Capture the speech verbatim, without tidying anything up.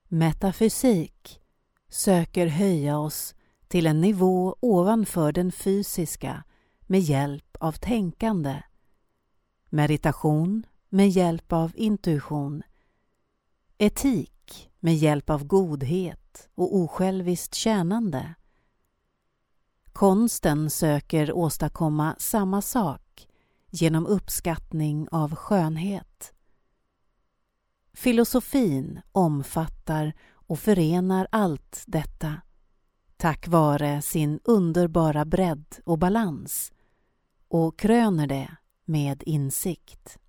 Metafysik söker höja oss till en nivå ovanför den fysiska med hjälp av tänkande. Meditation med hjälp av intuition. Etik med hjälp av godhet och osjälviskt tjänande. Konsten söker åstadkomma samma sak genom uppskattning av skönhet. Filosofin omfattar och förenar allt detta tack vare sin underbara bredd och balans och kröner det med insikt.